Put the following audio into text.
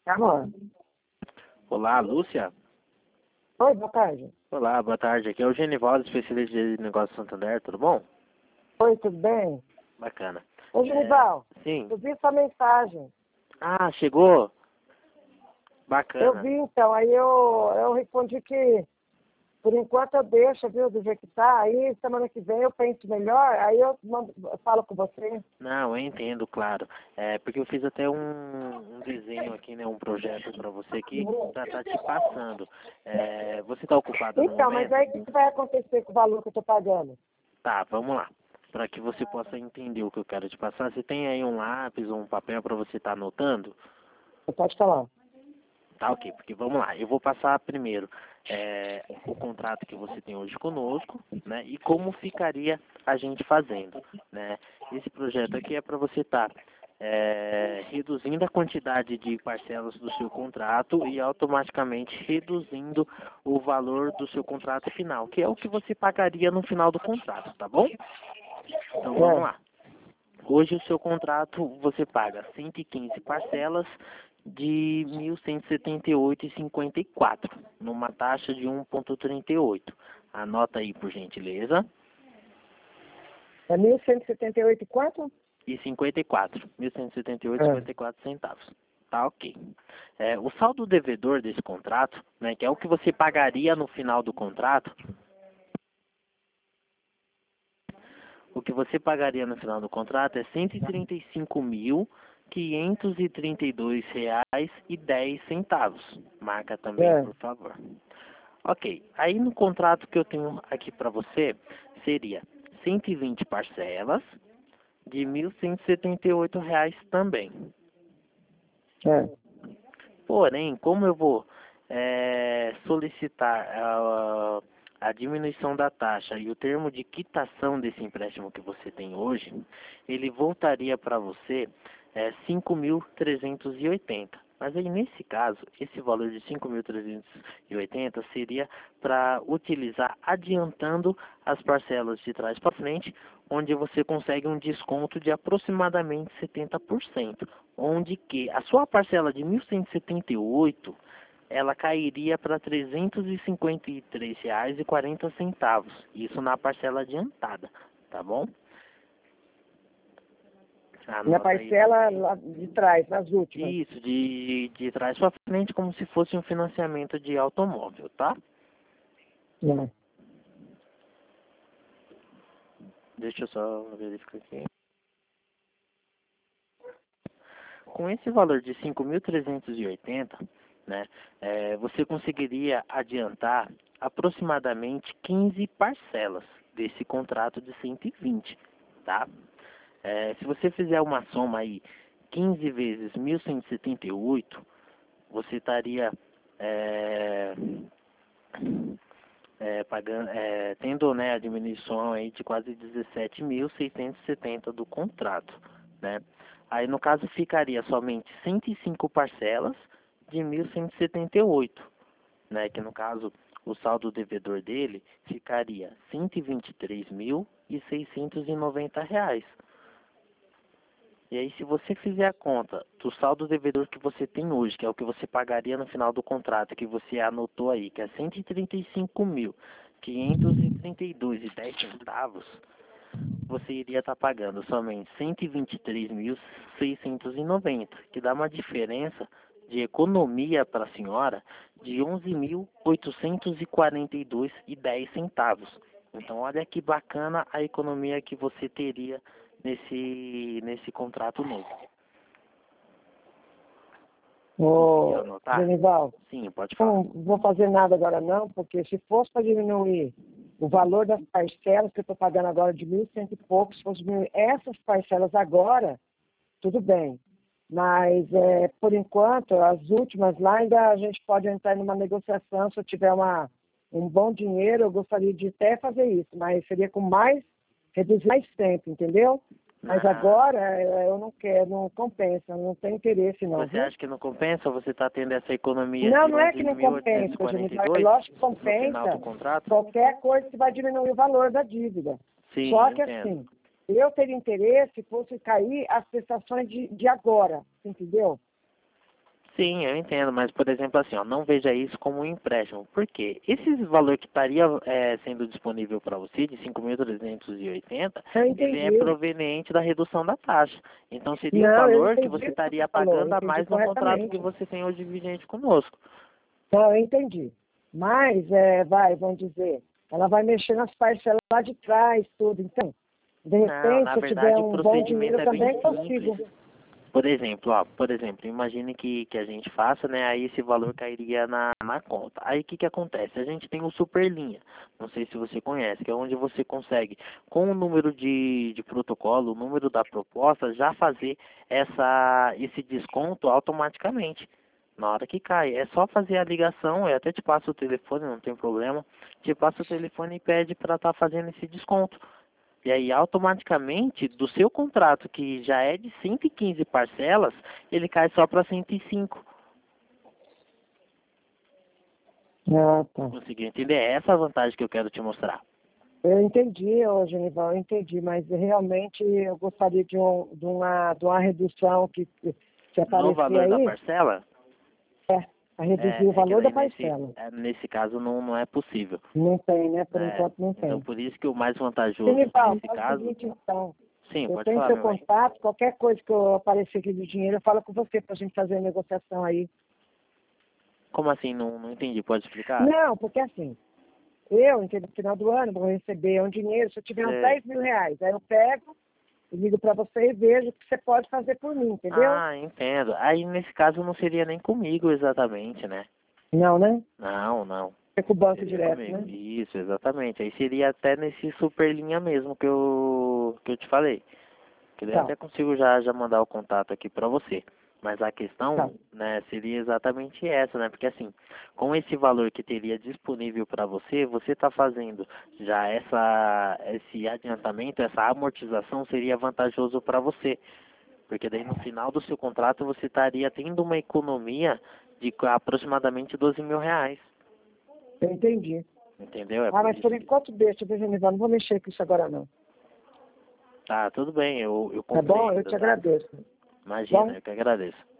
Amor. Olá, Lúcia. Oi, boa tarde. Olá, boa tarde. Aqui é o Genivaldo, especialista de negócios Santander, tudo bom? Oi, tudo bem? Bacana. Ô, Genival, Sim. eu vi sua mensagem. Ah, chegou? Eu Bacana. vi, então, aí eu respondi que, por enquanto, eu deixo, viu, do jeito que tá. Aí, semana que vem, eu penso melhor, aí eu falo com você. Não, eu entendo, claro. É, porque eu fiz até um desenho aqui, né, um projeto para você aqui, para estar te passando. É, você está ocupada no Então, mas momento? aí, o que vai acontecer com o valor que eu tô pagando? Tá, vamos lá. Para que você possa entender o que eu quero te passar, você tem aí um lápis ou um papel para você estar anotando? Você pode falar. Tá, ok, porque vamos lá, eu vou passar primeiro o contrato que você tem hoje conosco, né, e como ficaria a gente fazendo, né. Esse projeto aqui é para você estar reduzindo a quantidade de parcelas do seu contrato e automaticamente reduzindo o valor do seu contrato final, que é o que você pagaria no final do contrato, tá bom? Então vamos É. lá. Hoje o seu contrato você paga 115 parcelas de 1.178,54, numa taxa de 1,38. Anota aí, por gentileza. É 1.178 e quanto? E 54, É. 1.178,54 centavos. Tá, ok. O saldo devedor desse contrato, né, que é o que você pagaria no final do contrato, o que você pagaria no final do contrato é R$ 135.532,10. Marca também, É. por favor. Ok. Aí no contrato que eu tenho aqui para você, seria 120 parcelas de R$ 1.178 também. É. Porém, como eu vou solicitar a diminuição da taxa e o termo de quitação desse empréstimo que você tem hoje, ele voltaria para você 5.380. Mas aí, nesse caso, esse valor de 5.380 seria para utilizar adiantando as parcelas de trás para frente, onde você consegue um desconto de aproximadamente 70%, onde que a sua parcela de 1.178 ela cairia para R$ 353,40, isso na parcela adiantada, tá bom? Na Anota aí parcela também. lá de trás, nas últimas. Isso, de trás para frente, como se fosse um financiamento de automóvel, tá? É. Deixa eu só verificar aqui. Com esse valor de 5.380, né, você conseguiria adiantar aproximadamente 15 parcelas desse contrato de 120, tá? Se você fizer uma soma aí, 15 vezes 1.178, você estaria pagando, tendo, né, a diminuição aí de quase 17.670 do contrato, né? Aí no caso ficaria somente 105 parcelas de 1.178, né? Que no caso o saldo devedor dele ficaria R$ 123.690. E aí, se você fizer a conta do saldo devedor que você tem hoje, que é o que você pagaria no final do contrato, que você anotou aí, que é 135.532,10, você iria estar pagando somente 123.690, que dá uma diferença de economia para a senhora de 11.842,10. Então, olha que bacana a economia que você teria nesse contrato novo. Conseguiu Ô, anotar? Genival, Sim, pode falar. não vou fazer nada agora não, porque se fosse para diminuir o valor das parcelas que eu estou pagando agora de 1.100 e poucos, se fosse diminuir essas parcelas agora, tudo bem. Mas, por enquanto, as últimas lá ainda a gente pode entrar numa negociação. Se eu tiver um bom dinheiro, eu gostaria de até fazer isso, mas seria com reduzir mais tempo, entendeu? Mas agora eu não quero, não compensa, não tem interesse não, Você viu? acha que não compensa? Você está tendo essa economia Não, de não é que não compensa, Genival. É 11.842 lógico que no final do compensa contrato? qualquer coisa que vai diminuir o valor da dívida. Sim, Só eu que entendo. assim, eu teria interesse se fosse cair as prestações de agora, entendeu? Sim, eu entendo, mas por exemplo assim, ó, não veja isso como um empréstimo. Por quê? Esse valor que estaria sendo disponível para você, de 5.380, Eu ele é entendi. proveniente da redução da taxa. Então seria um Não, eu valor que entendi você o que você estaria falou, eu pagando a entendi mais no contrato que corretamente. você tem hoje vigente conosco. Não, eu entendi. Mas, vamos dizer, ela vai mexer nas parcelas lá de trás, tudo. Então, de Não, repente, na se eu tiver verdade o um bom procedimento dinheiro, é bem também consigo. simples. Por exemplo, ó, por exemplo, imagine que a gente faça, né? Aí esse valor cairia na conta. Aí o que que acontece? A gente tem o Superlinha. Não sei se você conhece, que é onde você consegue, com o número de protocolo, o número da proposta, já fazer esse desconto automaticamente. Na hora que cai. É só fazer a ligação, eu até te passo o telefone, não tem problema. Te passo o telefone e pede para estar fazendo esse desconto. E aí, automaticamente, do seu contrato, que já é de 115 parcelas, ele cai só para 105. Ah, tá. Conseguiu entender? É essa a vantagem que eu quero te mostrar. Eu entendi, ô Genival, eu entendi, mas realmente eu gostaria de uma redução que No aparecer valor da aí, parcela, é, a reduzir o é que valor da daí parcela. nesse caso não é possível. Não tem, né? Por Né? enquanto não Então, tem. por isso que o mais vantajoso Genival, nesse faz o caso... seguinte então, Sim, eu pode tenho falar, seu meu bem. contato, qualquer coisa que eu aparecer aqui do dinheiro, eu falo com você pra gente fazer a negociação aí. Como assim? Não entendi. Pode explicar? Não, porque assim, eu, no final do ano, vou receber um dinheiro, se eu tiver uns Sei. 10 mil reais, aí eu pego, eu ligo pra você e vejo o que você pode fazer por mim, entendeu? Ah, entendo. Aí, nesse caso, não seria nem comigo exatamente, né? Não, né? Não. É com o banco Seria direto, comigo. né? Isso, exatamente. Aí seria até nesse Superlinha mesmo que eu te falei. Que daí eu Tá, até consigo já mandar o contato aqui pra você. Mas a tá. questão, né, seria exatamente essa, né? Porque assim, com esse valor que teria disponível para você, você está fazendo já esse adiantamento, essa amortização seria vantajoso para você. Porque daí no final do seu contrato você estaria tendo uma economia de aproximadamente 12 mil reais. Eu entendi. Entendeu? É Ah, por mas por isso que... enquanto deixa, viu, Genival? Não vou mexer com isso agora, não. Tá, tudo bem, eu Tá bom? Eu compreendo, te tá? agradeço. Imagina, Bom? eu que agradeço.